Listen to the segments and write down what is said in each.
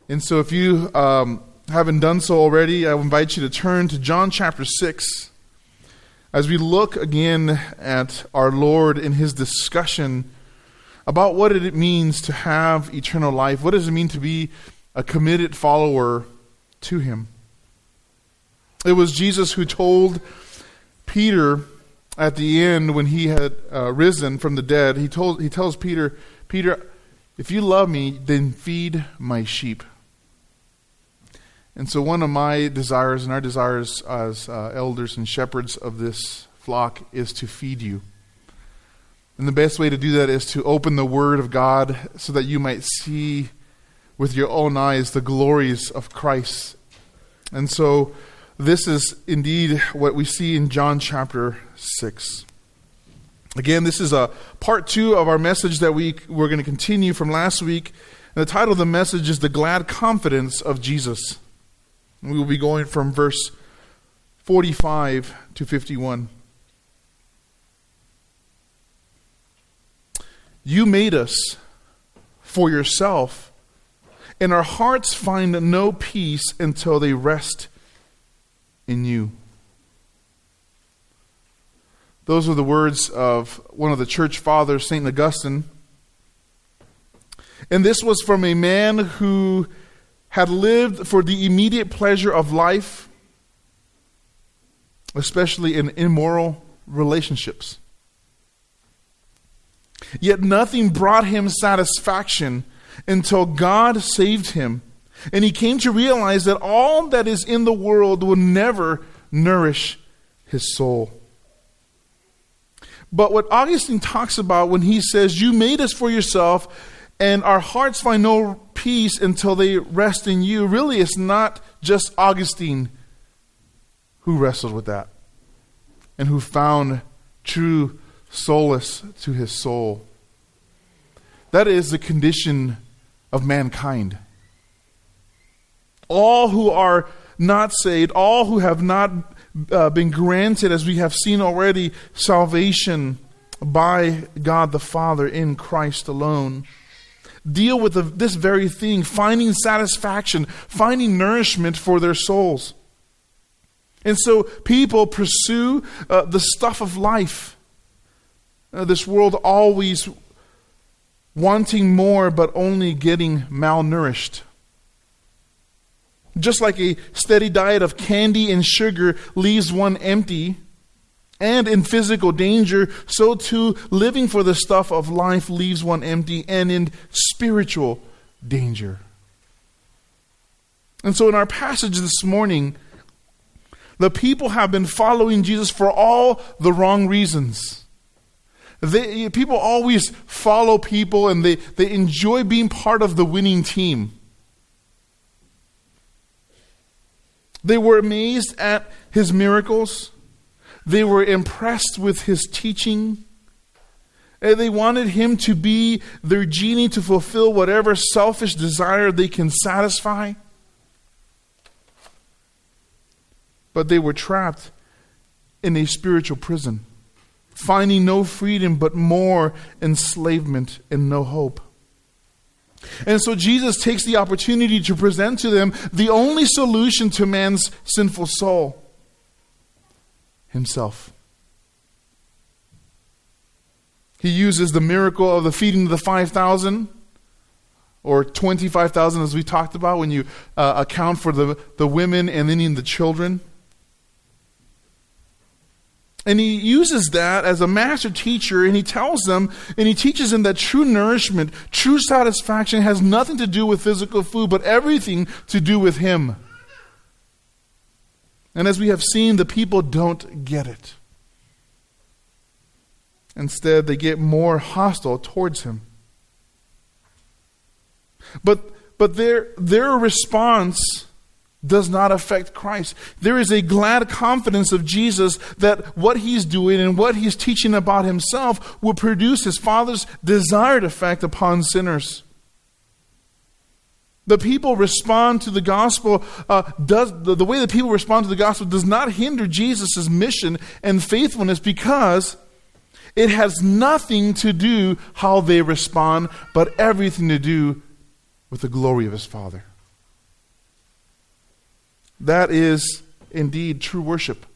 And so if you haven't done so already, I invite you to turn to John chapter 6 as we look again at our Lord in his discussion about what it means to have eternal life. What does it mean to be a committed follower to him? It was Jesus who told Peter at the end when he had risen from the dead, he tells Peter, "Peter, if you love me, then feed my sheep." And so one of my desires and our desires as elders and shepherds of this flock is to feed you. And the best way to do that is to open the Word of God so that you might see with your own eyes the glories of Christ. And so this is indeed what we see in John chapter 6. Again, this is a part 2 of our message that we're going to continue from last week. And the title of the message is The Glad Confidence of Jesus. And we will be going from verse 45 to 51. You made us for yourself, and our hearts find no peace until they rest in you. Those are the words of one of the church fathers, St. Augustine. And this was from a man who had lived for the immediate pleasure of life, especially in immoral relationships. Yet nothing brought him satisfaction until God saved him. And he came to realize that all that is in the world will never nourish his soul. But what Augustine talks about when he says, you made us for yourself, and our hearts find no peace until they rest in you, really it's not just Augustine who wrestled with that and who found true solace to his soul. That is the condition of mankind. All who are not saved, all who have not been granted, as we have seen already, salvation by God the Father in Christ alone, deal with this very thing, finding satisfaction, finding nourishment for their souls. And so people pursue the stuff of life. This world always wanting more, but only getting malnourished. Just like a steady diet of candy and sugar leaves one empty and in physical danger, so too living for the stuff of life leaves one empty and in spiritual danger. And so in our passage this morning, the people have been following Jesus for all the wrong reasons. People always follow people, and they enjoy being part of the winning team. They were amazed at his miracles. They were impressed with his teaching. And they wanted him to be their genie to fulfill whatever selfish desire they can satisfy. But they were trapped in a spiritual prison, finding no freedom but more enslavement and no hope. And so Jesus takes the opportunity to present to them the only solution to man's sinful soul: himself. He uses the miracle of the feeding of the 5,000, or 25,000 as we talked about when you account for the women and then in the children. And he uses that as a master teacher, and he tells them, and he teaches them that true nourishment, true satisfaction has nothing to do with physical food, but everything to do with him. And as we have seen, the people don't get it. Instead, they get more hostile towards him. But their response does not affect Christ. There is a glad confidence of Jesus that what he's doing and what he's teaching about himself will produce his Father's desired effect upon sinners. The people respond to the gospel, the way the people respond to the gospel does not hinder Jesus' mission and faithfulness, because it has nothing to do how they respond, but everything to do with the glory of his Father. That is indeed true worship.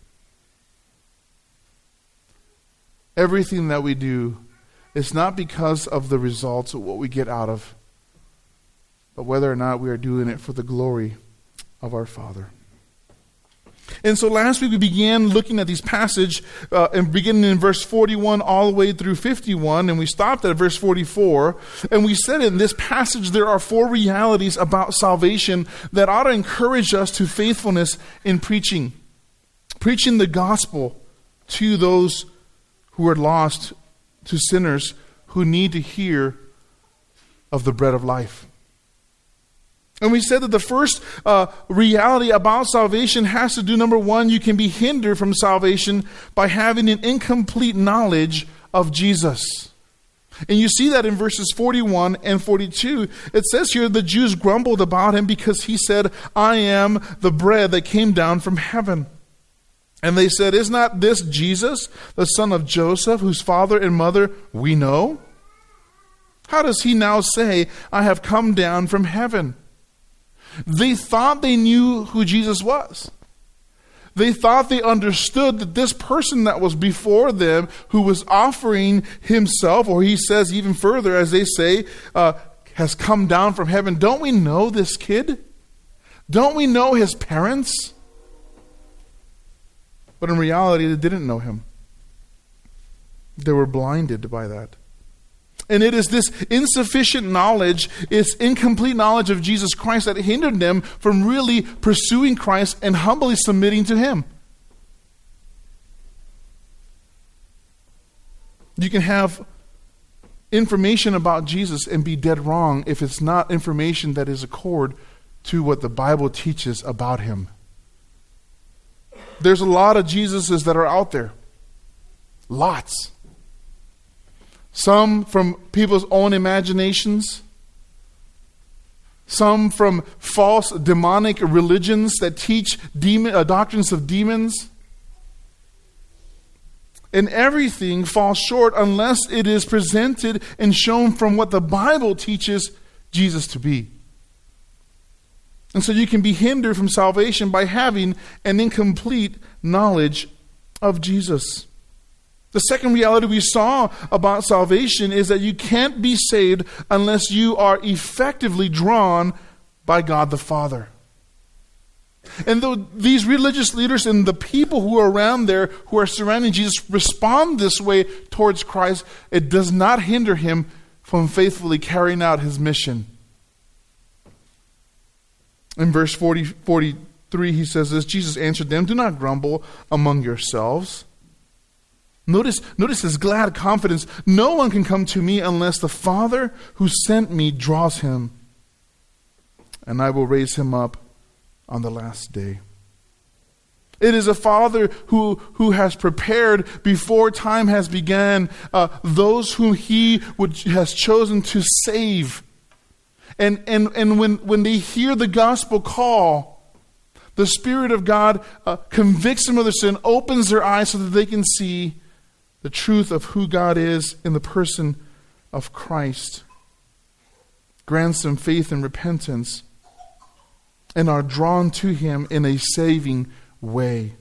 Everything that we do is not because of the results of what we get out of, but whether or not we are doing it for the glory of our Father. And so last week we began looking at these passages, and beginning in verse 41 all the way through 51, and we stopped at verse 44. And we said in this passage there are 4 realities about salvation that ought to encourage us to faithfulness in preaching. Preaching the gospel to those who are lost, to sinners who need to hear of the bread of life. And we said that the first reality about salvation has to do, number one, you can be hindered from salvation by having an incomplete knowledge of Jesus. And you see that in verses 41 and 42. It says here, the Jews grumbled about him because he said, I am the bread that came down from heaven. And they said, is not this Jesus, the son of Joseph, whose father and mother we know? How does he now say, I have come down from heaven? They thought they knew who Jesus was. They thought they understood that this person that was before them, who was offering himself, or he says even further, as they say, has come down from heaven. Don't we know this kid? Don't we know his parents? But in reality, they didn't know him. They were blinded by that. And it is this insufficient knowledge, this incomplete knowledge of Jesus Christ that hindered them from really pursuing Christ and humbly submitting to him. You can have information about Jesus and be dead wrong if it's not information that is accord to what the Bible teaches about him. There's a lot of Jesuses that are out there. Lots. Some from people's own imaginations. Some from false demonic religions that teach doctrines of demons. And everything falls short unless it is presented and shown from what the Bible teaches Jesus to be. And so you can be hindered from salvation by having an incomplete knowledge of Jesus. The second reality we saw about salvation is that you can't be saved unless you are effectively drawn by God the Father. And though these religious leaders and the people who are around there, who are surrounding Jesus, respond this way towards Christ, it does not hinder him from faithfully carrying out his mission. In verse 43, he says this, Jesus answered them, do not grumble among yourselves. Notice his glad confidence. No one can come to me unless the Father who sent me draws him, and I will raise him up on the last day. It is a Father who has prepared before time has begun those whom he has chosen to save. And when they hear the gospel call, the Spirit of God convicts them of their sin, opens their eyes so that they can see the truth of who God is in the person of Christ, grants them faith and repentance, and are drawn to him in a saving way.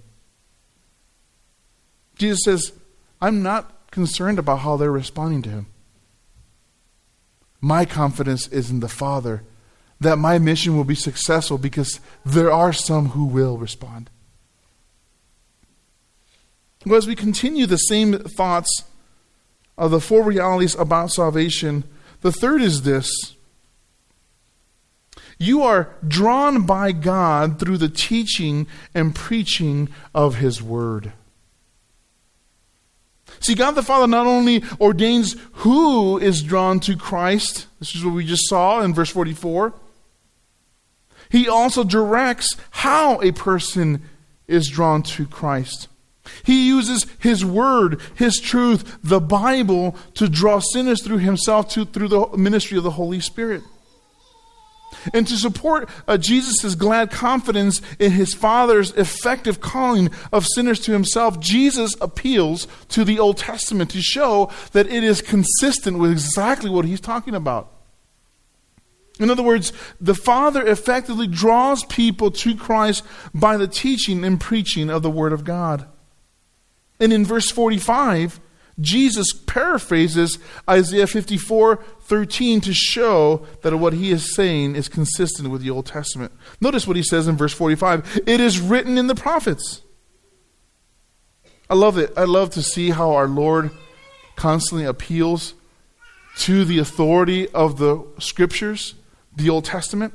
Jesus says, I'm not concerned about how they're responding to him. My confidence is in the Father, that my mission will be successful because there are some who will respond. Well, as we continue the same thoughts of the 4 realities about salvation, the third is this. You are drawn by God through the teaching and preaching of his word. See, God the Father not only ordains who is drawn to Christ, this is what we just saw in verse 44, he also directs how a person is drawn to Christ. He uses his word, his truth, the Bible, to draw sinners through himself through the ministry of the Holy Spirit. And to support Jesus' glad confidence in his Father's effective calling of sinners to himself, Jesus appeals to the Old Testament to show that it is consistent with exactly what he's talking about. In other words, the Father effectively draws people to Christ by the teaching and preaching of the Word of God. And in verse 45, Jesus paraphrases Isaiah 54:13 to show that what he is saying is consistent with the Old Testament. Notice what he says in verse 45. It is written in the prophets. I love it. I love to see how our Lord constantly appeals to the authority of the Scriptures, the Old Testament.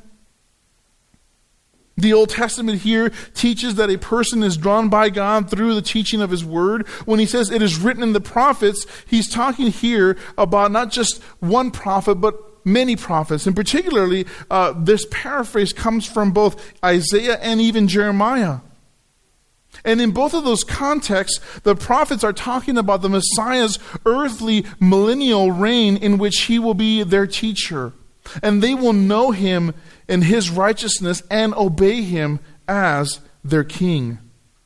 The Old Testament here teaches that a person is drawn by God through the teaching of His Word. When he says it is written in the prophets, he's talking here about not just one prophet, but many prophets. And particularly, this paraphrase comes from both Isaiah and even Jeremiah. And in both of those contexts, the prophets are talking about the Messiah's earthly millennial reign in which He will be their teacher. And they will know Him in His righteousness and obey Him as their King.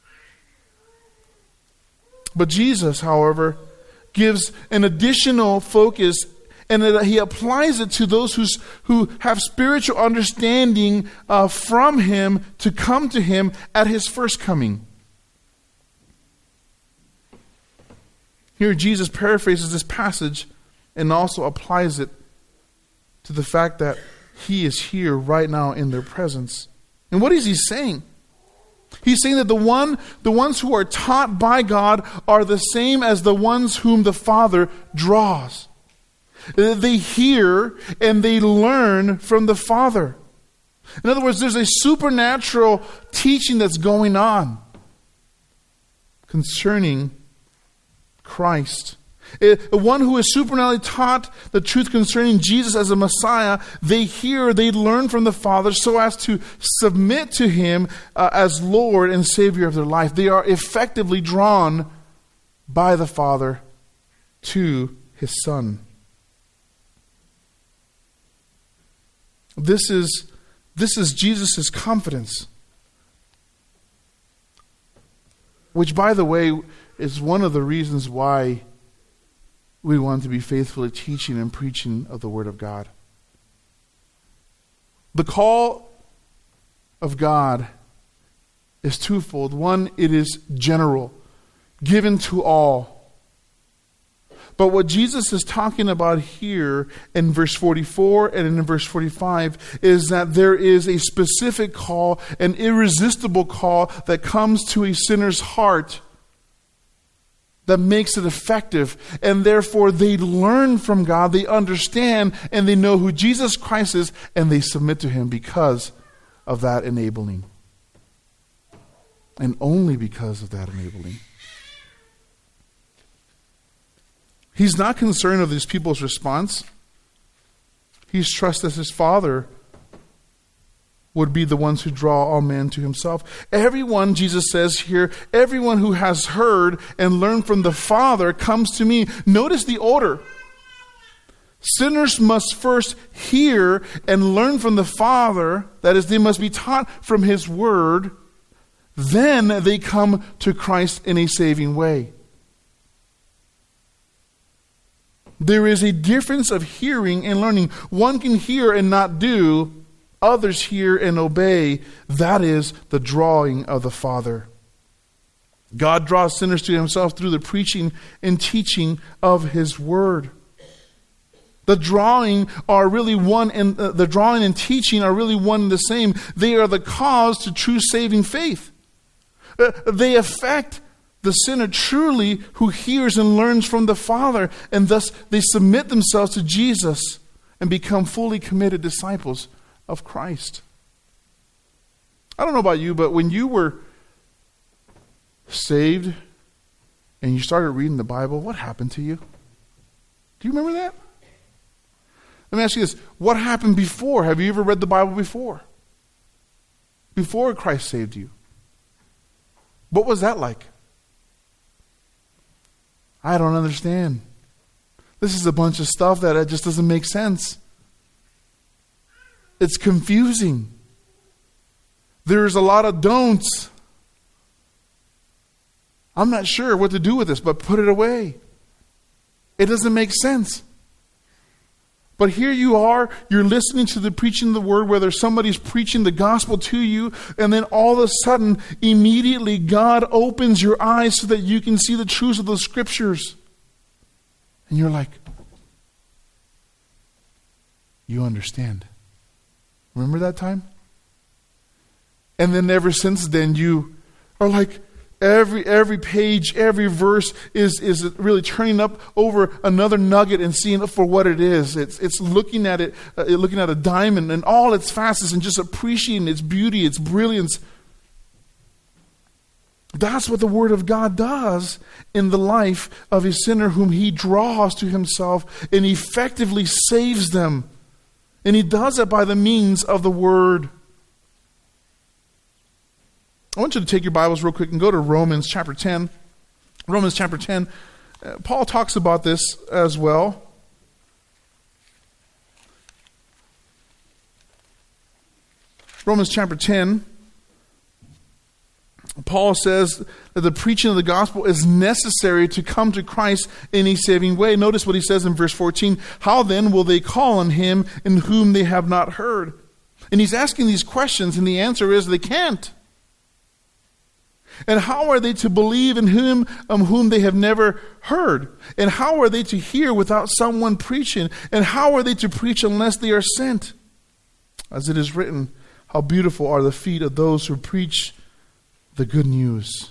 But Jesus, however, gives an additional focus, and that He applies it to those who have spiritual understanding from Him to come to Him at His first coming. Here Jesus paraphrases this passage and also applies it to the fact that He is here right now in their presence. And what is He saying? He's saying that the ones who are taught by God are the same as the ones whom the Father draws. They hear and they learn from the Father. In other words, there's a supernatural teaching that's going on concerning Christ. One who is supernaturally taught the truth concerning Jesus as a Messiah, they hear, they learn from the Father so as to submit to Him as Lord and Savior of their life. They are effectively drawn by the Father to His Son. This is Jesus' confidence, which, by the way, is one of the reasons why we want to be faithfully teaching and preaching of the Word of God. The call of God is twofold. One, it is general, given to all. But what Jesus is talking about here in verse 44 and in verse 45 is that there is a specific call, an irresistible call that comes to a sinner's heart that makes it effective, and therefore they learn from God, they understand, and they know who Jesus Christ is, and they submit to Him because of that enabling. And only because of that enabling. He's not concerned of these people's response. He's trusted His Father would be the ones who draw all men to Himself. Everyone, Jesus says here, everyone who has heard and learned from the Father comes to me. Notice the order. Sinners must first hear and learn from the Father. That is, they must be taught from His Word. Then they come to Christ in a saving way. There is a difference of hearing and learning. One can hear and not do. Others hear and obey. That is the drawing of the Father. God draws sinners to Himself through the preaching and teaching of His Word. The drawing are really one, and the drawing and teaching are really one and the same. They are the cause to true saving faith. They affect the sinner truly who hears and learns from the Father, and thus they submit themselves to Jesus and become fully committed disciples of Christ. I don't know about you, but when you were saved and you started reading the Bible, what happened to you? Do you remember that? Let me ask you this. What happened before? Have you ever read the Bible before? Before Christ saved you? What was that like? I don't understand. This is a bunch of stuff that just doesn't make sense. It's confusing. There's a lot of don'ts. I'm not sure what to do with this, but put it away. It doesn't make sense. But here you are, you're listening to the preaching of the word, whether somebody's preaching the gospel to you, and then all of a sudden, immediately God opens your eyes so that you can see the truths of the scriptures. And you're like, you understand. Remember that time? And then ever since then, you are like, every page, every verse is really turning up over another nugget and seeing it for what it is. It's looking at it, looking at a diamond and all its facets and just appreciating its beauty, its brilliance. That's what the Word of God does in the life of a sinner whom He draws to Himself and effectively saves them. And He does it by the means of the Word. I want you to take your Bibles real quick and go to Romans chapter 10. Romans chapter 10. Paul talks about this as well. Romans chapter 10. Paul says that the preaching of the gospel is necessary to come to Christ in a saving way. Notice what he says in verse 14. How then will they call on Him in whom they have not heard? And he's asking these questions, and the answer is they can't. And how are they to believe in Him whom they have never heard? And how are they to hear without someone preaching? And how are they to preach unless they are sent? As it is written, how beautiful are the feet of those who preach the good news.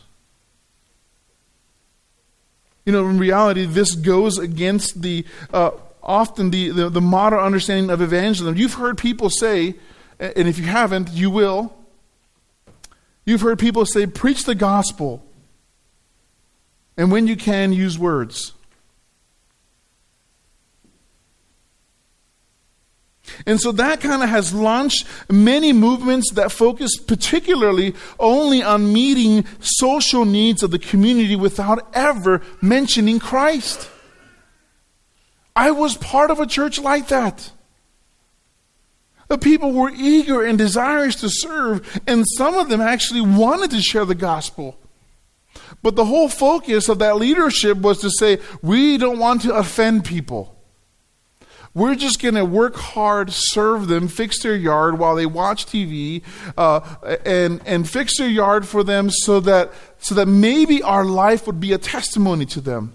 You know, in reality, this goes against often the modern understanding of evangelism. You've heard people say, and if you haven't, you will. You've heard people say, preach the gospel. And when you can, use words. And so that kind of has launched many movements that focus particularly only on meeting social needs of the community without ever mentioning Christ. I was part of a church like that. The people were eager and desirous to serve, and some of them actually wanted to share the gospel. But the whole focus of that leadership was to say, we don't want to offend people. We're just going to work hard, serve them, fix their yard while they watch TV, and fix their yard for them so that maybe our life would be a testimony to them.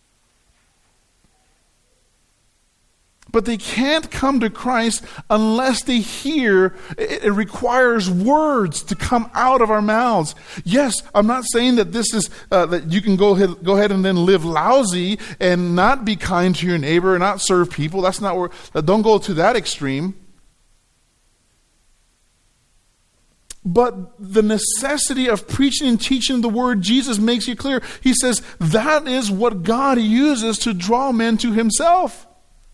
But they can't come to Christ unless they hear. It requires words to come out of our mouths. Yes, I'm not saying that this is that you can go ahead and then live lousy and not be kind to your neighbor and not serve people. That's not where. Don't go to that extreme. But the necessity of preaching and teaching the word, Jesus makes it clear. He says that is what God uses to draw men to Himself.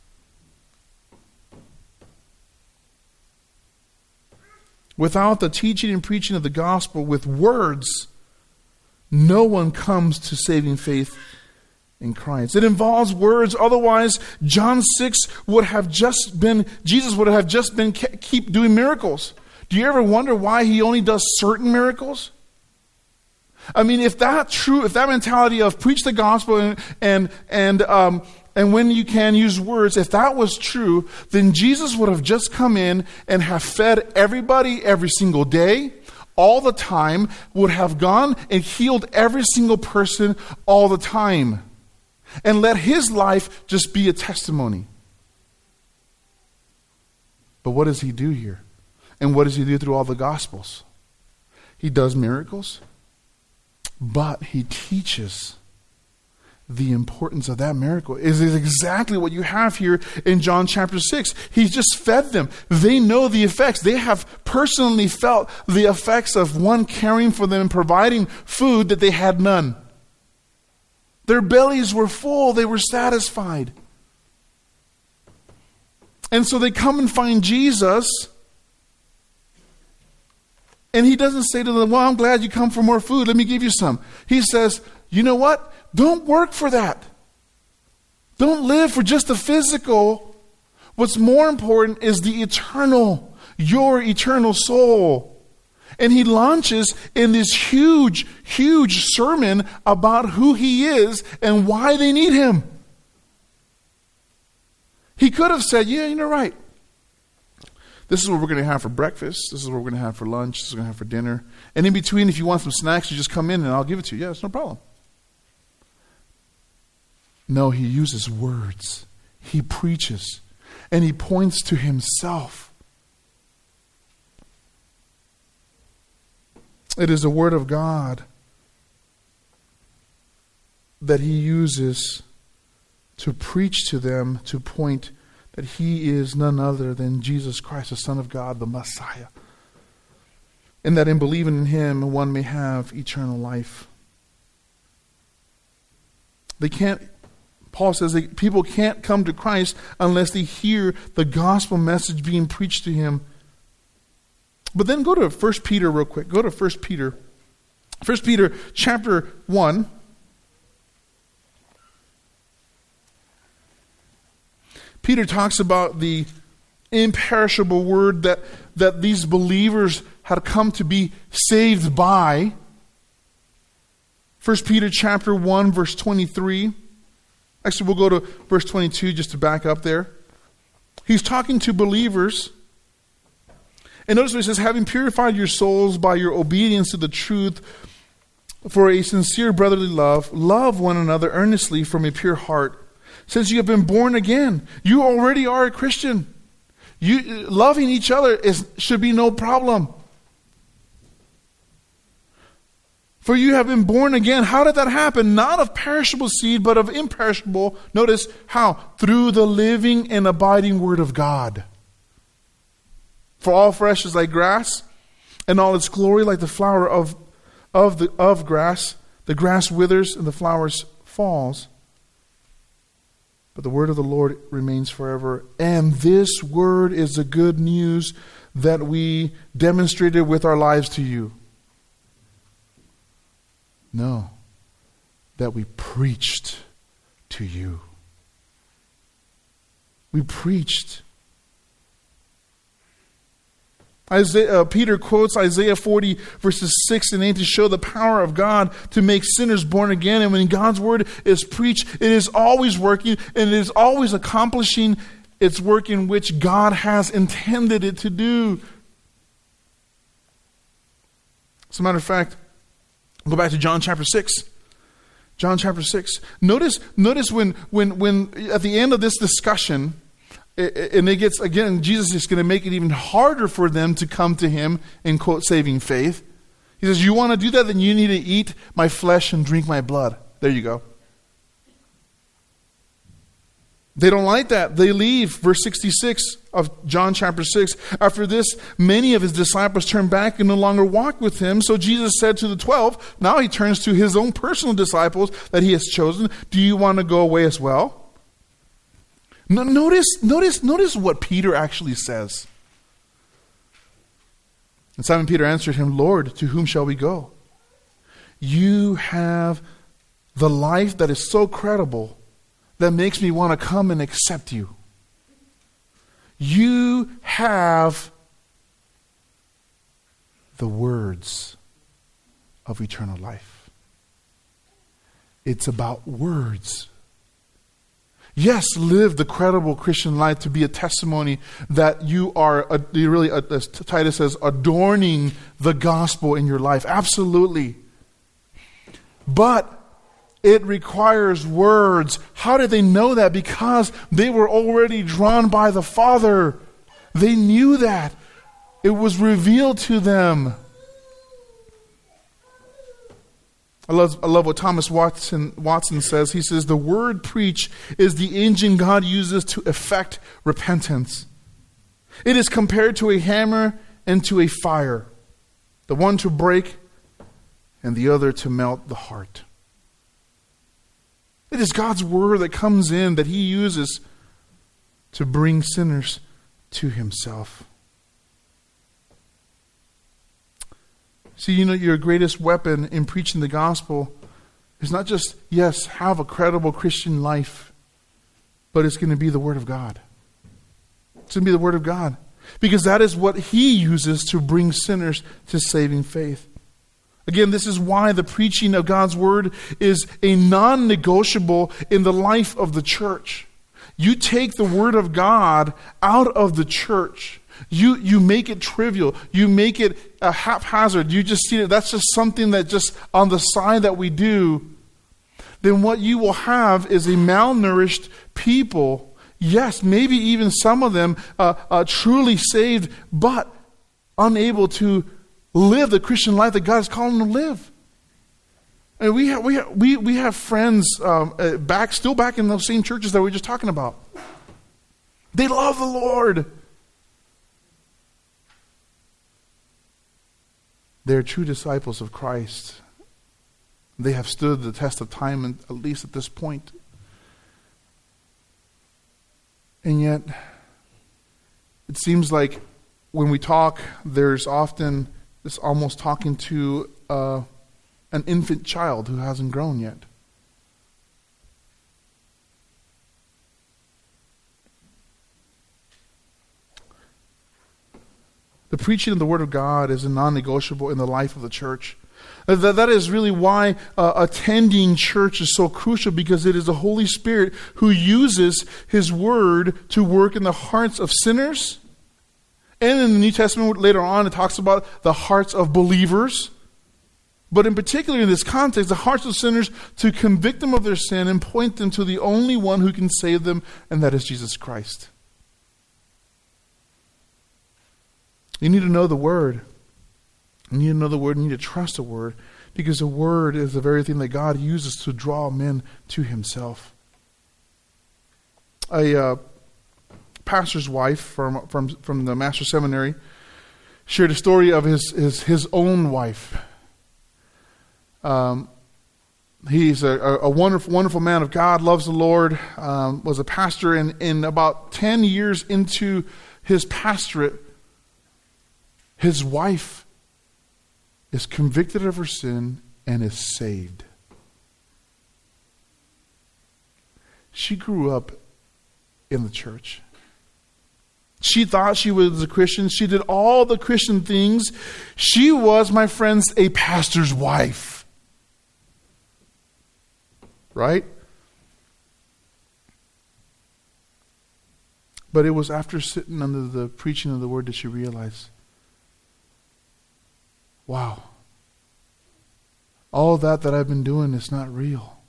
Without the teaching and preaching of the gospel with words, no one comes to saving faith in Christ. It involves words. Otherwise, John 6 would have just been, Jesus would have just been keep doing miracles. Do you ever wonder why He only does certain miracles? I mean, if that mentality of preach the gospel and when you can use words, if that was true, then Jesus would have just come in and have fed everybody every single day, all the time, would have gone and healed every single person all the time, and let His life just be a testimony. But what does He do here? And what does He do through all the Gospels? He does miracles, but He teaches the importance of that miracle. Is exactly what you have here in John chapter 6. He's just fed them. They know the effects. They have personally felt the effects of one caring for them and providing food that they had none. Their bellies were full. They were satisfied. And so they come and find Jesus, and He doesn't say to them, well, I'm glad you come for more food. Let me give you some. He says, you know what? Don't work for that. Don't live for just the physical. What's more important is the eternal, your eternal soul. And He launches in this huge, huge sermon about who He is and why they need Him. He could have said, yeah, you're right. This is what we're going to have for breakfast. This is what we're going to have for lunch. This is what we're going to have for dinner. And in between, if you want some snacks, you just come in and I'll give it to you. Yeah, it's no problem. No, he uses words. He preaches. And he points to himself. It is the word of God that he uses to preach to them, to point that he is none other than Jesus Christ, the Son of God, the Messiah. And that in believing in him, one may have eternal life. Paul says that people can't come to Christ unless they hear the gospel message being preached to him. But then go to 1 Peter real quick. Go to 1 Peter. 1 Peter chapter 1. Peter talks about the imperishable word that these believers had come to be saved by. 1 Peter chapter 1, verse 23. Actually, we'll go to verse 22 just to back up there. He's talking to believers. And notice what he says, having purified your souls by your obedience to the truth for a sincere brotherly love, love one another earnestly from a pure heart. Since you have been born again, you already are a Christian. Loving each other should be no problem. For you have been born again. How did that happen? Not of perishable seed, but of imperishable. Notice how? Through the living and abiding word of God. For all flesh is like grass, and all its glory like the flower of grass. The grass withers and the flowers falls. But the word of the Lord remains forever. And this word is the good news that we demonstrated with our lives to you. No, that we preached to you. We preached. Peter quotes Isaiah 40 verses 6 and 8 to show the power of God to make sinners born again. And when God's word is preached, it is always working and it is always accomplishing its work in which God has intended it to do. As a matter of fact, go back to John chapter 6. John chapter 6. Notice when at the end of this discussion, and it gets, again, Jesus is going to make it even harder for them to come to him in, quote, saving faith. He says, you want to do that, then you need to eat my flesh and drink my blood. There you go. They don't like that. They leave. Verse 66 of John chapter 6. After this, many of his disciples turned back and no longer walked with him. So Jesus said to the 12, now he turns to his own personal disciples that he has chosen. Do you want to go away as well? Notice what Peter actually says. And Simon Peter answered him, Lord, to whom shall we go? You have the life that is so credible that makes me want to come and accept you. You have the words of eternal life. It's about words. Yes, live the credible Christian life to be a testimony that you are, really, as Titus says, adorning the gospel in your life. Absolutely. But it requires words. How did they know that? Because they were already drawn by the Father. They knew that. It was revealed to them. I love what Thomas Watson says. He says, the word preach is the engine God uses to effect repentance. It is compared to a hammer and to a fire, the one to break and the other to melt the heart. It is God's word that comes in, that he uses to bring sinners to himself. See, your greatest weapon in preaching the gospel is not just, yes, have a credible Christian life, but it's going to be the Word of God. It's going to be the Word of God. Because that is what he uses to bring sinners to saving faith. Again, this is why the preaching of God's Word is a non-negotiable in the life of the church. You take the Word of God out of the church. You make it trivial. You make it haphazard. You just see it. That's just something that just on the side that we do. Then what you will have is a malnourished people. Yes, maybe even some of them truly saved, but unable to live the Christian life that God is calling them to live. And we have friends still back in those same churches that we were just talking about. They love the Lord. They're true disciples of Christ. They have stood the test of time, and at least at this point. And yet, it seems like when we talk, there's often this almost talking to an infant child who hasn't grown yet. The preaching of the Word of God is a non-negotiable in the life of the church. That is really why attending church is so crucial, because it is the Holy Spirit who uses His Word to work in the hearts of sinners. And in the New Testament later on, it talks about the hearts of believers. But in particular in this context, the hearts of sinners, to convict them of their sin and point them to the only one who can save them, and that is Jesus Christ. You need to know the Word. You need to know the Word, and you need to trust the Word, because the Word is the very thing that God uses to draw men to Himself. A pastor's wife from the Master's Seminary shared a story of his own wife. He's a wonderful, wonderful man of God, loves the Lord, was a pastor, and in about 10 years into his pastorate, his wife is convicted of her sin and is saved. She grew up in the church. She thought she was a Christian. She did all the Christian things. She was, my friends, a pastor's wife. Right? But it was after sitting under the preaching of the Word that she realized, wow, all that I've been doing is not real.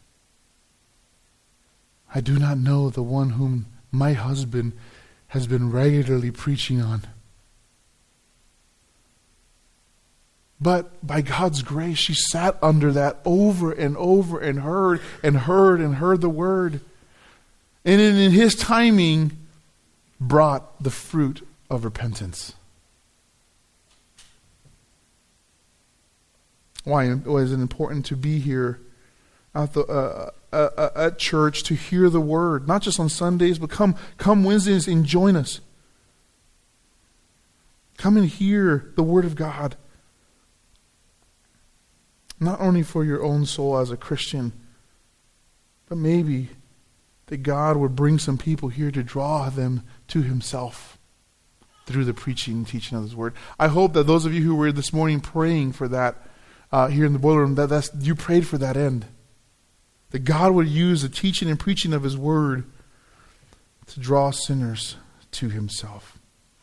I do not know the one whom my husband has been regularly preaching on. But by God's grace, she sat under that over and over and heard the Word. And in His timing, brought the fruit of repentance. Why is it important to be here at church to hear the Word? Not just on Sundays, but come Wednesdays and join us. Come and hear the Word of God. Not only for your own soul as a Christian, but maybe that God would bring some people here to draw them to Himself through the preaching and teaching of His Word. I hope that those of you who were this morning praying for that here in the boiler room, that you prayed for that end. That God would use the teaching and preaching of His Word to draw sinners to Himself.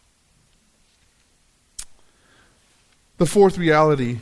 The fourth reality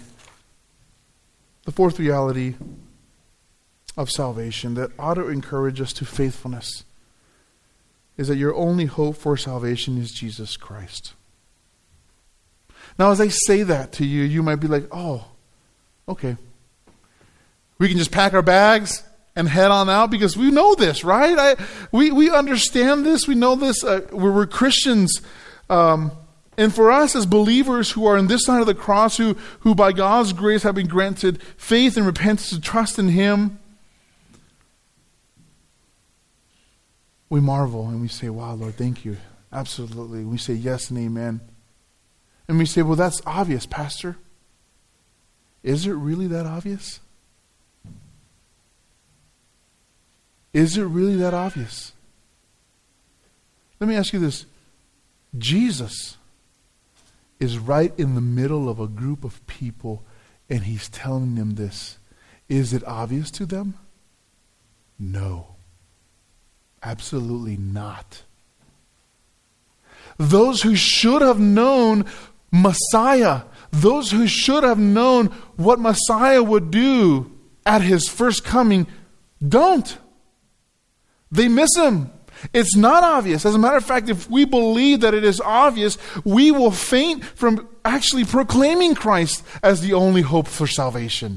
of salvation that ought to encourage us to faithfulness is that your only hope for salvation is Jesus Christ. Now, as I say that to you, you might be like, oh, okay. We can just pack our bags and head on out because we know this, right? We understand this. We know this. We're Christians. And for us as believers who are on this side of the cross, who by God's grace have been granted faith and repentance to trust in Him, we marvel and we say, wow, Lord, thank you. Absolutely. We say yes and amen. And we say, well, that's obvious, Pastor. Is it really that obvious? Is it really that obvious? Let me ask you this. Jesus is right in the middle of a group of people and He's telling them this. Is it obvious to them? No. Absolutely not. Those who should have known Messiah, those who should have known what Messiah would do at his first coming, don't. They miss him. It's not obvious. As a matter of fact, if we believe that it is obvious, we will faint from actually proclaiming Christ as the only hope for salvation.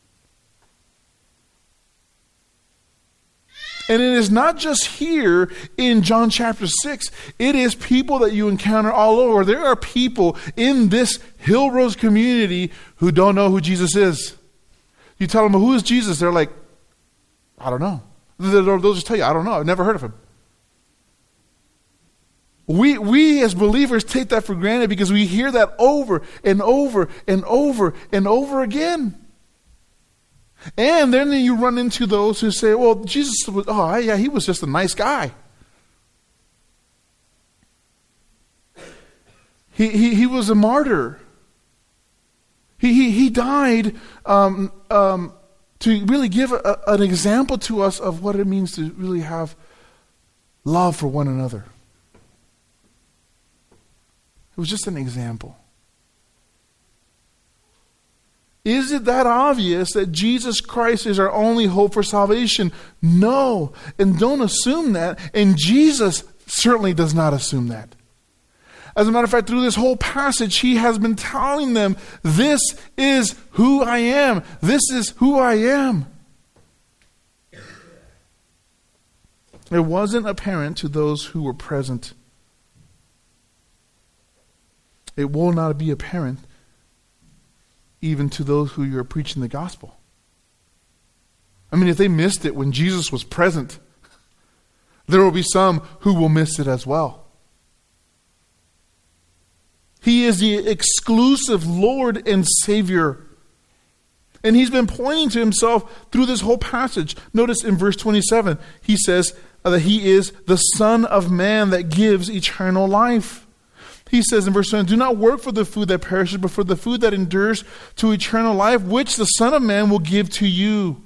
And it is not just here in John chapter 6. It is people that you encounter all over. There are people in this Hill Rose community who don't know who Jesus is. You tell them, who is Jesus? They're like, I don't know. They'll just tell you, I don't know. I've never heard of him. We as believers take that for granted because we hear that over and over and over and over again. And then you run into those who say, well, Jesus was, he was just a nice guy. He was a martyr. He died to really give an example to us of what it means to really have love for one another. It was just an example. Is it that obvious that Jesus Christ is our only hope for salvation? No. And don't assume that. And Jesus certainly does not assume that. As a matter of fact, through this whole passage, he has been telling them, this is who I am. This is who I am. It wasn't apparent to those who were present. It will not be apparent even to those who you're preaching the gospel. I mean, if they missed it when Jesus was present, there will be some who will miss it as well. He is the exclusive Lord and Savior. And he's been pointing to himself through this whole passage. Notice in verse 27, he says that he is the Son of Man that gives eternal life. He says in verse 7, do not work for the food that perishes, but for the food that endures to eternal life, which the Son of Man will give to you.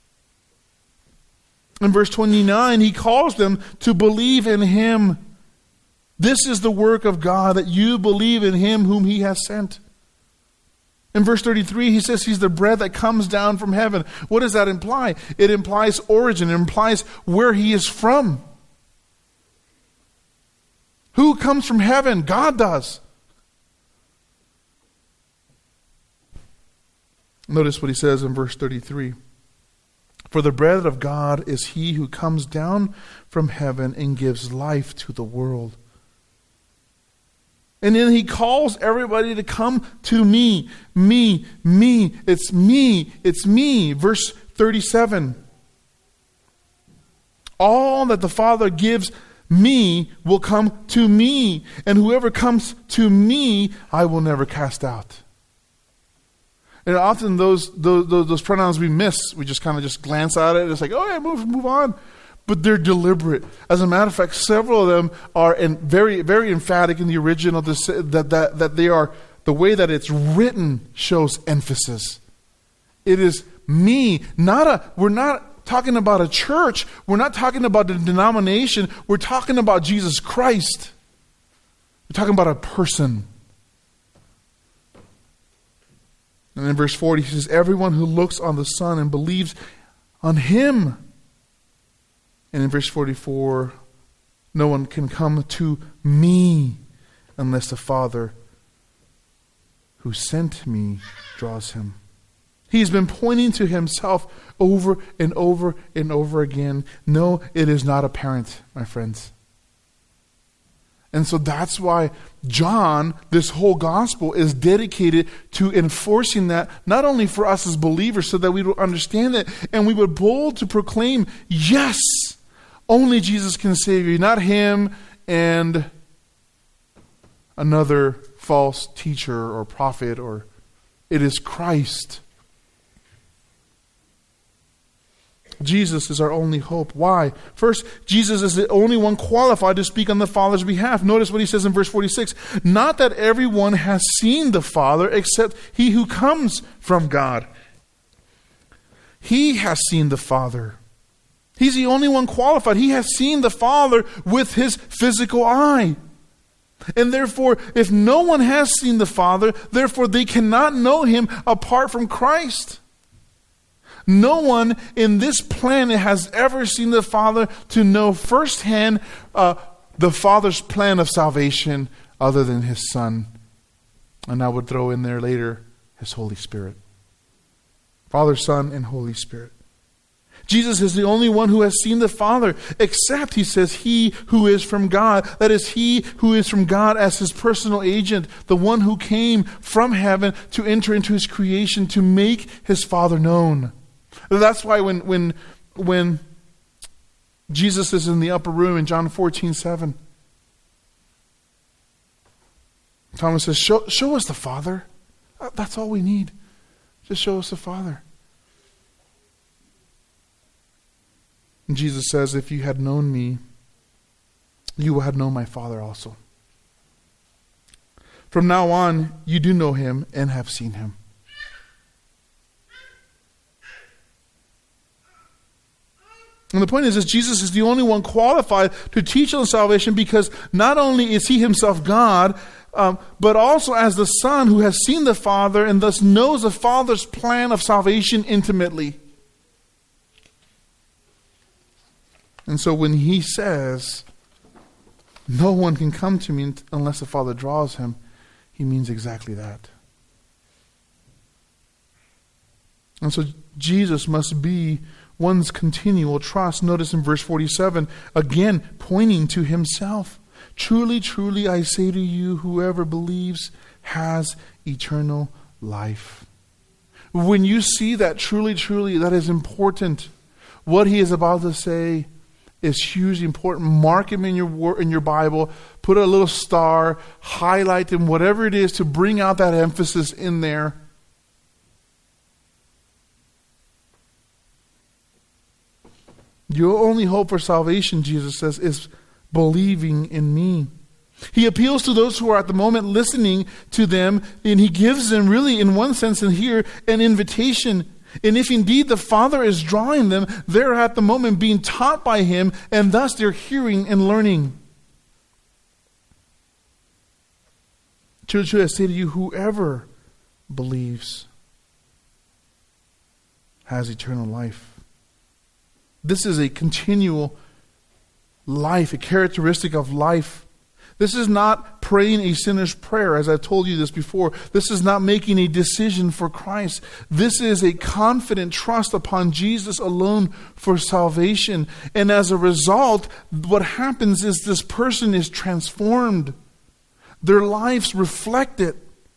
In verse 29, he calls them to believe in him. This is the work of God, that you believe in him whom he has sent. In verse 33, he says he's the bread that comes down from heaven. What does that imply? It implies origin. It implies where he is from. Who comes from heaven? God does. Notice what he says in verse 33. For the bread of God is he who comes down from heaven and gives life to the world. And then he calls everybody to come to me. Me. It's me. It's me. Verse 37. All that the Father gives me will come to me, and whoever comes to me, I will never cast out. And often those pronouns we miss, we just kind of just glance at it. It's like, oh yeah, move on. But they're deliberate. As a matter of fact, several of them are very, very emphatic in the original. That they are, the way that it's written shows emphasis. It is me, we're not talking about a church. We're not talking about a denomination. We're talking about Jesus Christ. We're talking about a person. And in verse 40, he says, everyone who looks on the Son and believes on him. And in verse 44, no one can come to me unless the Father who sent me draws him. He's been pointing to himself over and over and over again. No, it is not apparent, my friends. And so that's why John, this whole gospel, is dedicated to enforcing that, not only for us as believers, so that we will understand that, and we would bold to proclaim, yes, only Jesus can save you, not him and another false teacher or prophet, or it is Christ. Jesus is our only hope. Why? First, Jesus is the only one qualified to speak on the Father's behalf. Notice what he says in verse 46. Not that everyone has seen the Father except he who comes from God. He has seen the Father. He's the only one qualified. He has seen the Father with his physical eye. And therefore, if no one has seen the Father, therefore they cannot know him apart from Christ. No one in this planet has ever seen the Father to know firsthand the Father's plan of salvation other than his Son. And I would throw in there later his Holy Spirit. Father, Son, and Holy Spirit. Jesus is the only one who has seen the Father, except, he says, he who is from God. That is, he who is from God as his personal agent, the one who came from heaven to enter into his creation to make his Father known. That's why when Jesus is in the upper room in John 14:7, Thomas says, show us the Father. That's all we need. Just show us the Father. And Jesus says, if you had known me, you would have known my Father also. From now on, you do know him and have seen him. And the point is Jesus is the only one qualified to teach on salvation, because not only is he himself God, but also as the Son who has seen the Father and thus knows the Father's plan of salvation intimately. And so when he says, no one can come to me unless the Father draws him, he means exactly that. And so Jesus must be one's continual trust. Notice in verse 47, again pointing to himself. Truly, truly, I say to you, whoever believes has eternal life. When you see that truly, truly, that is important. What he is about to say is hugely important. Mark him in your Bible. Put a little star, highlight him, whatever it is to bring out that emphasis in there. Your only hope for salvation, Jesus says, is believing in me. He appeals to those who are at the moment listening to them, and he gives them really, in one sense in here, an invitation. And if indeed the Father is drawing them, they're at the moment being taught by him, and thus they're hearing and learning. Church, I say to you, whoever believes has eternal life. This is a continual life, a characteristic of life. This is not praying a sinner's prayer, as I've told you this before. This is not making a decision for Christ. This is a confident trust upon Jesus alone for salvation. And as a result, what happens is this person is transformed. Their lives reflect it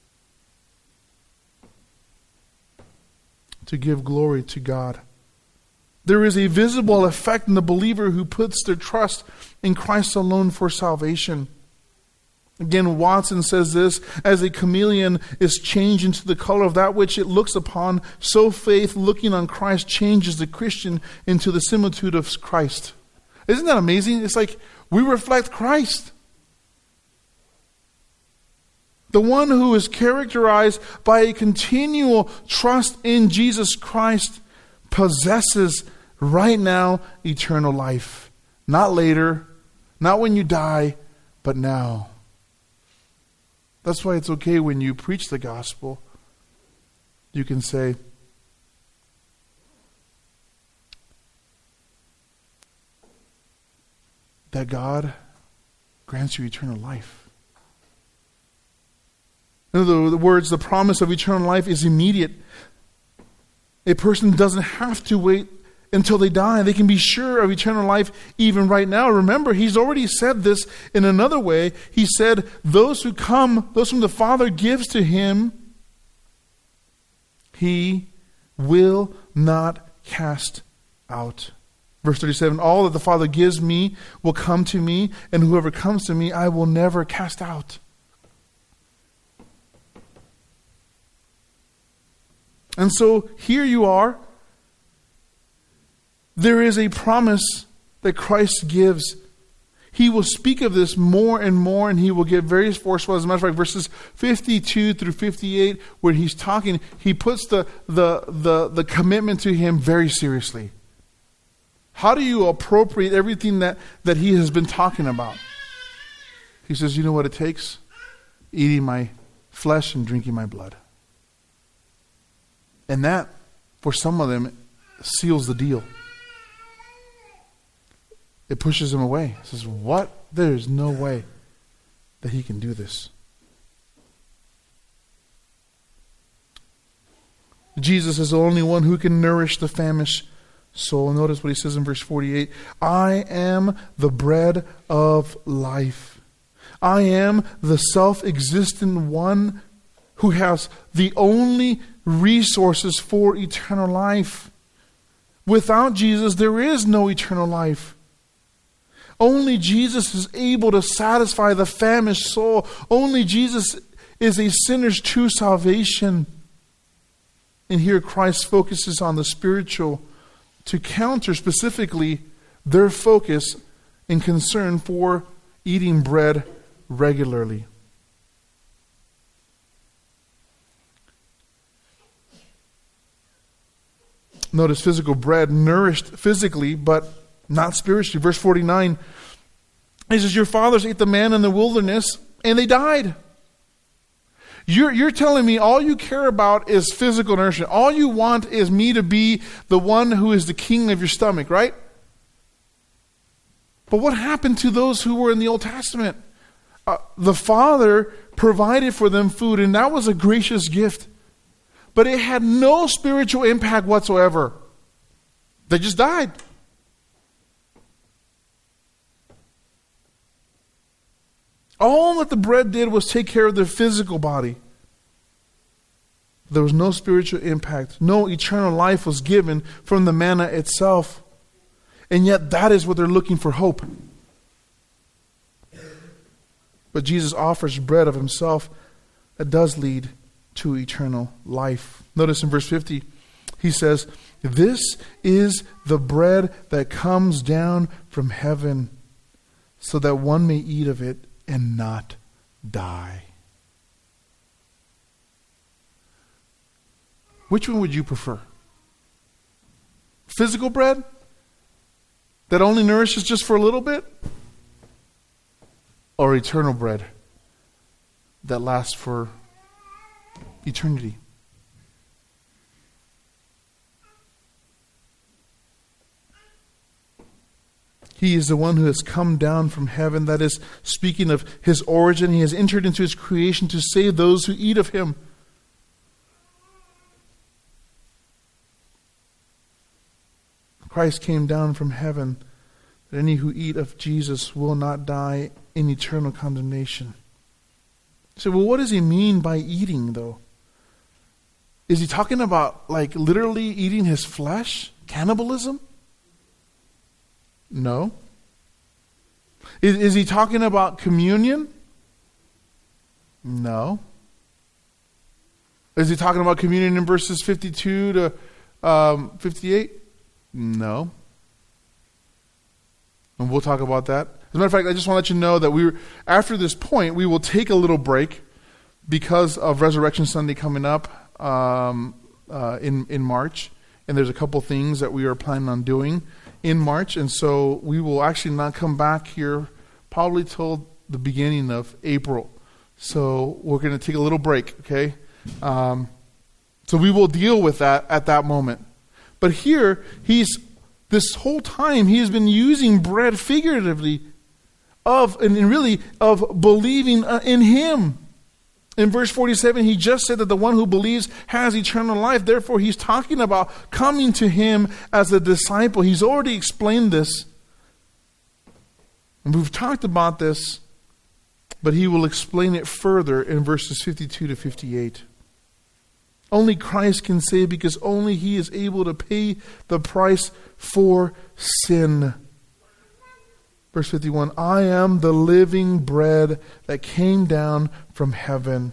to give glory to God. There is a visible effect in the believer who puts their trust in Christ alone for salvation. Again, Watson says this, as a chameleon is changed into the color of that which it looks upon, so faith looking on Christ changes the Christian into the similitude of Christ. Isn't that amazing? It's like we reflect Christ. The one who is characterized by a continual trust in Jesus Christ possesses right now eternal life. Not later, not when you die, but now. That's why it's okay when you preach the gospel. You can say, that God grants you eternal life. In other words, the promise of eternal life is immediate. A person doesn't have to wait until they die. They can be sure of eternal life even right now. Remember, he's already said this in another way. He said, those whom the Father gives to him, he will not cast out. Verse 37, all that the Father gives me will come to me, and whoever comes to me, I will never cast out. And so here you are. There is a promise that Christ gives. He will speak of this more and more, and he will get very forceful. As a matter of fact, verses 52 through 58, where he's talking, he puts the commitment to him very seriously. How do you appropriate everything that he has been talking about? He says, you know what it takes? Eating my flesh and drinking my blood. And that, for some of them, seals the deal. It pushes him away. It says, what? There's no way that he can do this. Jesus is the only one who can nourish the famished soul. Notice what he says in verse 48. I am the bread of life. I am the self-existent one who has the only resources for eternal life. Without Jesus, there is no eternal life. Only Jesus is able to satisfy the famished soul. Only Jesus is a sinner's true salvation. And here Christ focuses on the spiritual to counter specifically their focus and concern for eating bread regularly. Notice physical bread nourished physically, but not spiritually. Verse 49, he says, your fathers ate the manna in the wilderness, and they died. You're telling me all you care about is physical nourishment. All you want is me to be the one who is the king of your stomach, right? But what happened to those who were in the Old Testament? The Father provided for them food, and that was a gracious gift. But it had no spiritual impact whatsoever. They just died. All that the bread did was take care of their physical body. There was no spiritual impact. No eternal life was given from the manna itself. And yet that is what they're looking for, hope. But Jesus offers bread of himself that does lead to eternal life. Notice in verse 50, he says, this is the bread that comes down from heaven, so that one may eat of it and not die. Which one would you prefer? Physical bread that only nourishes just for a little bit? Or eternal bread that lasts for eternity? He is the one who has come down from heaven. That is, speaking of his origin, he has entered into his creation to save those who eat of him. Christ came down from heaven, that any who eat of Jesus will not die in eternal condemnation. So, well, what does he mean by eating, though? Is he talking about, like, literally eating his flesh? Cannibalism? No. Is he talking about communion? No. Is he talking about communion in verses 52 to 58? No. And we'll talk about that. As a matter of fact, I just want to let you know that after this point, we will take a little break because of Resurrection Sunday coming up in March. And there's a couple things that we are planning on doing in March. And so we will actually not come back here probably till the beginning of April. So we're going to take a little break, okay? So we will deal with that at that moment. But here, this whole time, he has been using bread figuratively of believing in him. In verse 47, he just said that the one who believes has eternal life. Therefore, he's talking about coming to him as a disciple. He's already explained this. And we've talked about this, but he will explain it further in verses 52 to 58. Only Christ can save, because only he is able to pay the price for sin. Verse 51, I am the living bread that came down from heaven.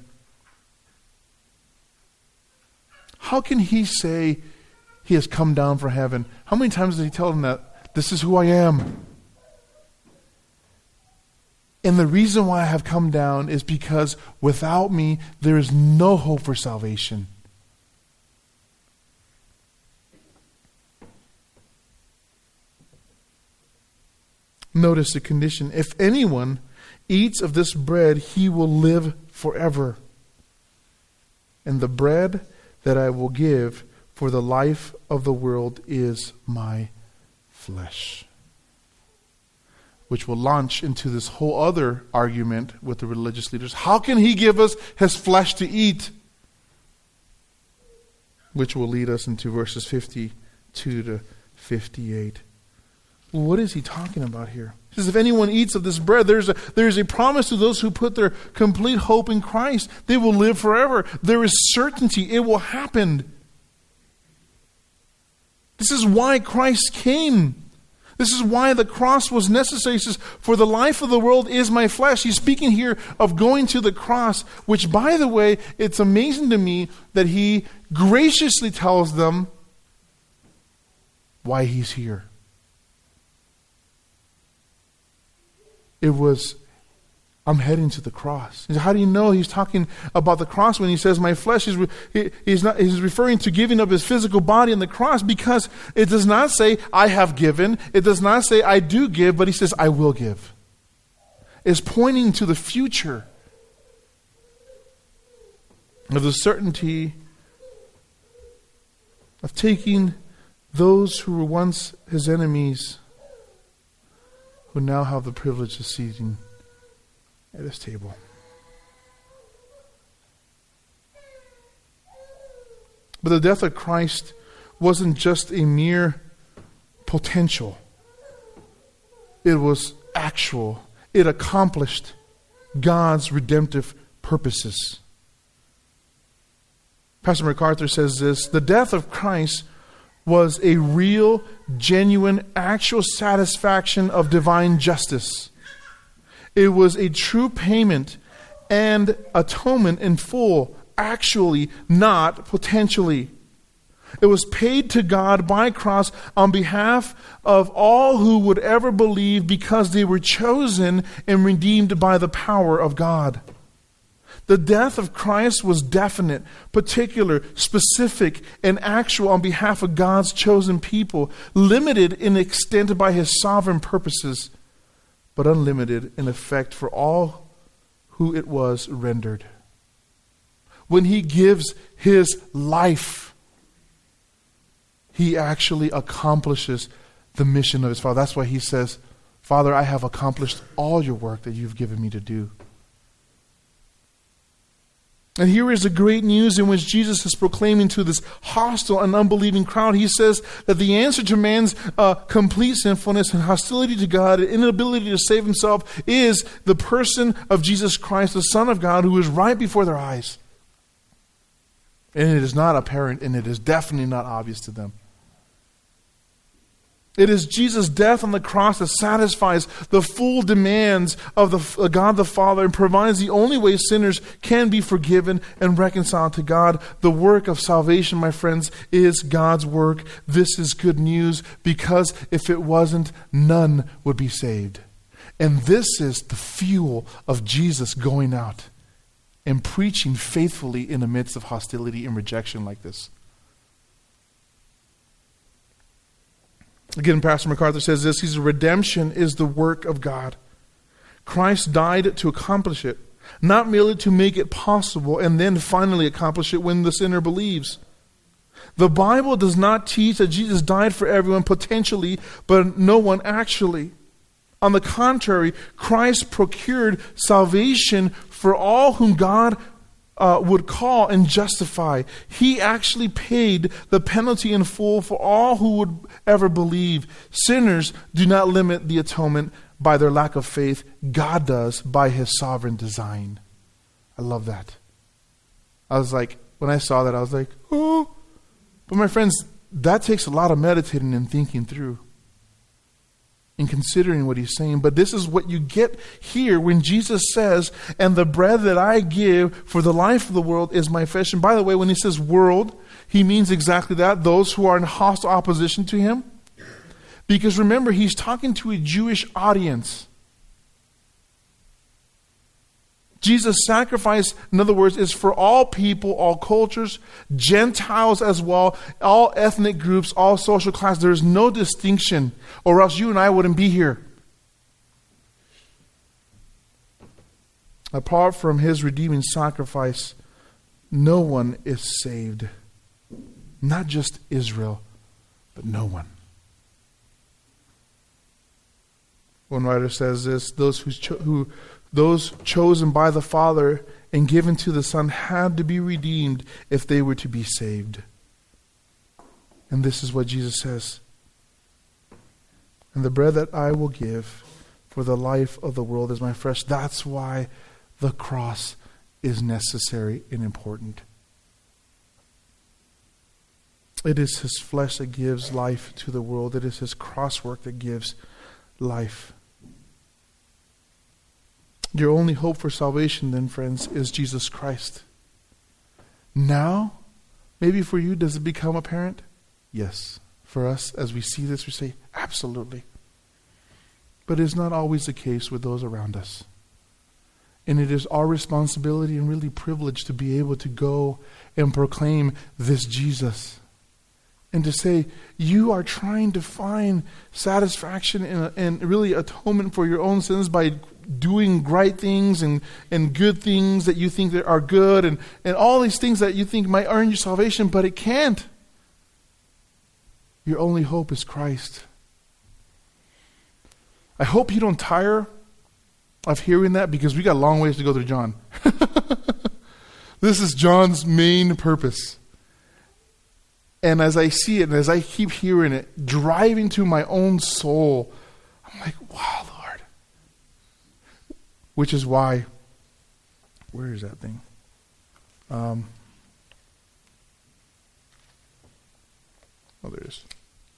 How can he say he has come down from heaven? How many times did he tell them that? This is who I am. And the reason why I have come down is because without me, there is no hope for salvation. Notice the condition. If anyone eats of this bread, he will live forever. And the bread that I will give for the life of the world is my flesh. Which will launch into this whole other argument with the religious leaders. How can he give us his flesh to eat? Which will lead us into verses 52 to 58. Well, what is he talking about here? He says, if anyone eats of this bread, there's a promise to those who put their complete hope in Christ. They will live forever. There is certainty. It will happen. This is why Christ came. This is why the cross was necessary. He says, for the life of the world is my flesh. He's speaking here of going to the cross, which, by the way, it's amazing to me that he graciously tells them why he's here. It was, I'm heading to the cross. How do you know he's talking about the cross when he says my flesh? He's referring to giving up his physical body on the cross, because it does not say I have given. It does not say I do give, but he says I will give. It's pointing to the future of the certainty of taking those who were once his enemies, who now have the privilege of sitting at his table. But the death of Christ wasn't just a mere potential. It was actual. It accomplished God's redemptive purposes. Pastor MacArthur says this: the death of Christ was a real, genuine, actual satisfaction of divine justice. It was a true payment and atonement in full, actually, not potentially. It was paid to God by cross on behalf of all who would ever believe, because they were chosen and redeemed by the power of God. The death of Christ was definite, particular, specific, and actual on behalf of God's chosen people, limited in extent by his sovereign purposes, but unlimited in effect for all who it was rendered. When he gives his life, he actually accomplishes the mission of his Father. That's why he says, Father, I have accomplished all your work that you've given me to do. And here is the great news in which Jesus is proclaiming to this hostile and unbelieving crowd. He says that the answer to man's complete sinfulness and hostility to God and inability to save himself is the person of Jesus Christ, the Son of God, who is right before their eyes. And it is not apparent, and it is definitely not obvious to them. It is Jesus' death on the cross that satisfies the full demands of God the Father and provides the only way sinners can be forgiven and reconciled to God. The work of salvation, my friends, is God's work. This is good news, because if it wasn't, none would be saved. And this is the fuel of Jesus going out and preaching faithfully in the midst of hostility and rejection like this. Again, Pastor MacArthur says this: he says, redemption is the work of God. Christ died to accomplish it, not merely to make it possible and then finally accomplish it when the sinner believes. The Bible does not teach that Jesus died for everyone potentially, but no one actually. On the contrary, Christ procured salvation for all whom God would call and justify. He actually paid the penalty in full for all who would ever believe. Sinners do not limit the atonement by their lack of faith. God does by his sovereign design. I love that. I was like, when I saw that, I was like, oh. But my friends, that takes a lot of meditating and thinking through and considering what he's saying. But this is what you get here when Jesus says, and the bread that I give for the life of the world is my flesh. And by the way, when he says world, he means exactly that, those who are in hostile opposition to him. Because remember, he's talking to a Jewish audience. Jesus' sacrifice, in other words, is for all people, all cultures, Gentiles as well, all ethnic groups, all social classes. There's no distinction, or else you and I wouldn't be here. Apart from his redeeming sacrifice, no one is saved. Not just Israel, but no one. One writer says this: those chosen by the Father and given to the Son had to be redeemed if they were to be saved. And this is what Jesus says: and the bread that I will give for the life of the world is my flesh. That's why the cross is necessary and important. It is his flesh that gives life to the world. It is his cross work that gives life. Your only hope for salvation then, friends, is Jesus Christ. Now, maybe for you, does it become apparent? Yes. For us, as we see this, we say, absolutely. But it's not always the case with those around us. And it is our responsibility and really privilege to be able to go and proclaim this Jesus. And to say, you are trying to find satisfaction and really atonement for your own sins by doing right things and good things that you think that are good and all these things that you think might earn you salvation, but it can't. Your only hope is Christ. I hope you don't tire of hearing that, because we got a long ways to go through John. This is John's main purpose. And as I see it and as I keep hearing it, driving to my own soul, I'm like, wow, Lord. Which is why, where is that thing? Oh, there it is.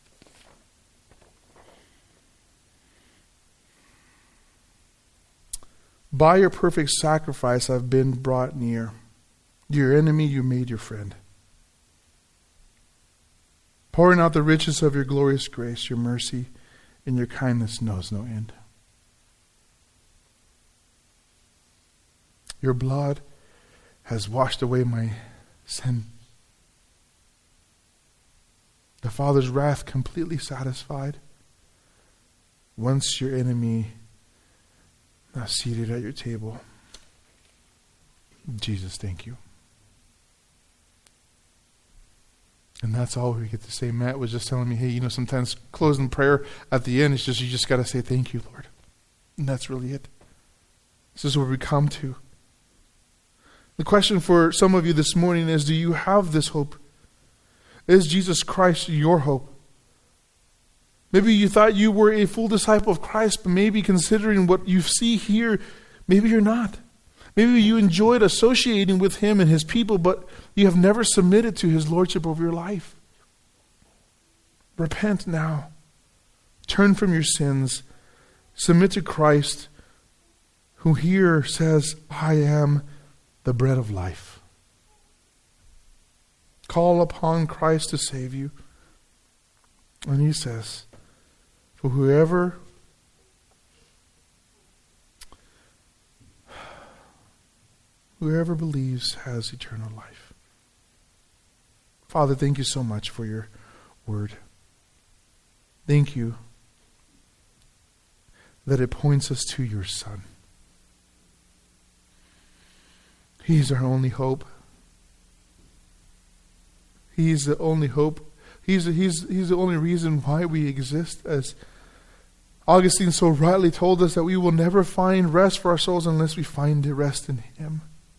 By your perfect sacrifice I've been brought near. Your enemy you made your friend. Pouring out the riches of your glorious grace, your mercy and your kindness knows no end. Your blood has washed away my sin. The Father's wrath completely satisfied. Once your enemy now seated at your table. Jesus, thank you. And that's all we get to say. Matt was just telling me, hey, sometimes closing prayer at the end, it's just, you just got to say, thank you, Lord. And that's really it. This is where we come to. The question for some of you this morning is, do you have this hope? Is Jesus Christ your hope? Maybe you thought you were a full disciple of Christ, but maybe considering what you see here, maybe you're not. Maybe you enjoyed associating with him and his people, but you have never submitted to his lordship over your life. Repent now. Turn from your sins. Submit to Christ, who here says, I am the bread of life. Call upon Christ to save you. And he says, for whoever believes has eternal life. Father, thank you so much for your word. Thank you that it points us to your Son. He's our only hope. He's the only hope. He's the only reason why we exist. As Augustine so rightly told us, that we will never find rest for our souls unless we find rest in him.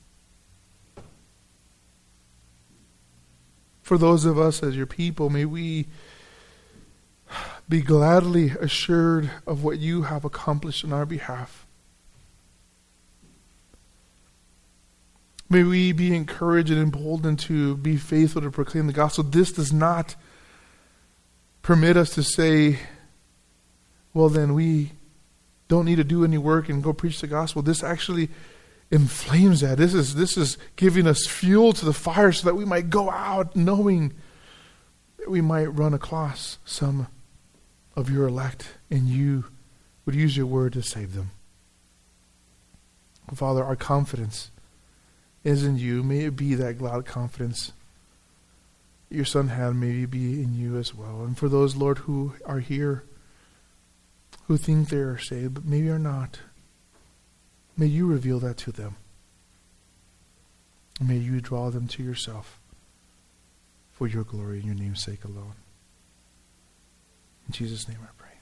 For those of us as your people, may we be gladly assured of what you have accomplished on our behalf. May we be encouraged and emboldened to be faithful to proclaim the gospel. This does not permit us to say, well, then we don't need to do any work and go preach the gospel. This actually inflames that. This is giving us fuel to the fire so that we might go out knowing that we might run across some of your elect and you would use your word to save them. Father, our confidence is in you. May it be that glad confidence your Son had, may it be in you as well. And for those, Lord, who are here, who think they are saved, but maybe are not, May you reveal that to them. And may you draw them to yourself for your glory and your name's sake alone. In Jesus' name I pray.